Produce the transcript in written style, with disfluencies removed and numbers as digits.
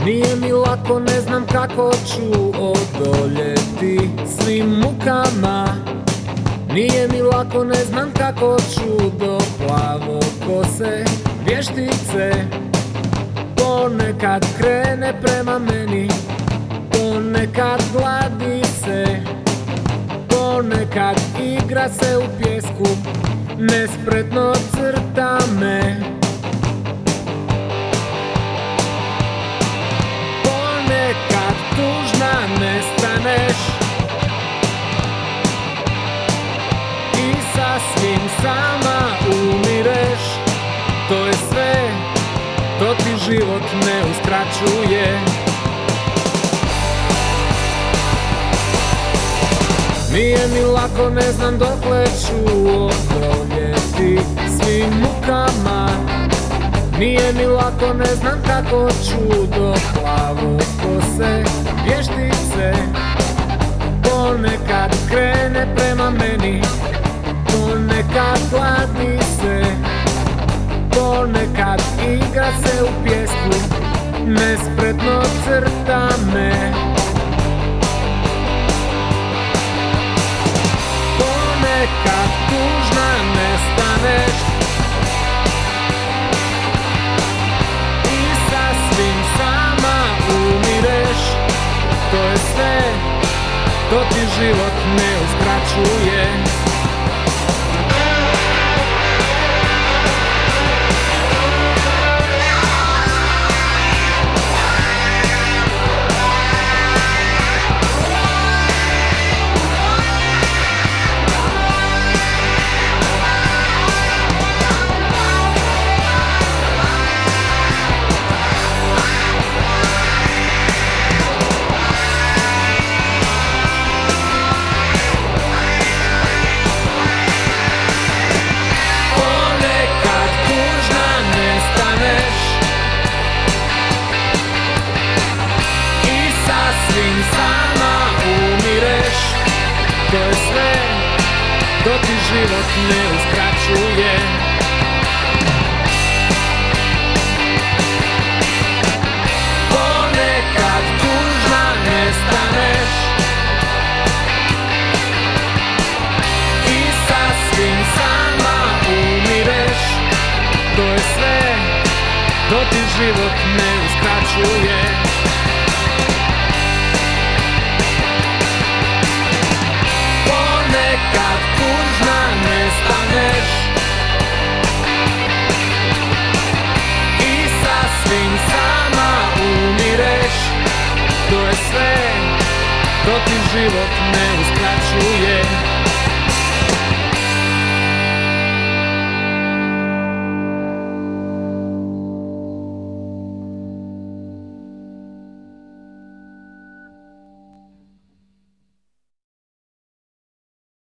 Nije mi lako, ne znam kako ću odoljeti svim mukama. Nije mi lako, ne znam kako ću do plavokose vještice. Ponekad krene prema meni, ponekad gladi se, ponekad igra se u pjesku, nespretno crta me. Ponekad tužna nestaneš i sasvim sama umireš. To je sve, to ti život ne uskraćuje. Nije mi lako, ne znam dokle ću odoljeti svim mukama. Nije mi lako, ne znam kako ću do plavokose vještice. Ponekad krene prema meni, ponekad gladi se, ponekad igra se u pjesku, nespretno crta me. Ponekad tužna nestaneš i sasvim sama umireš. To je sve, to ti život ne uskraćuje. Sama umireš, to je sve, to ti život ne uskraćuje. Ponekad tužna nestaneš i sasvim sama umireš. To je sve, to ti život ne uskraćuje. Ponekad tužna nestaneš i sasvim sama umireš. To je sve, to ti život ne uskraćuje.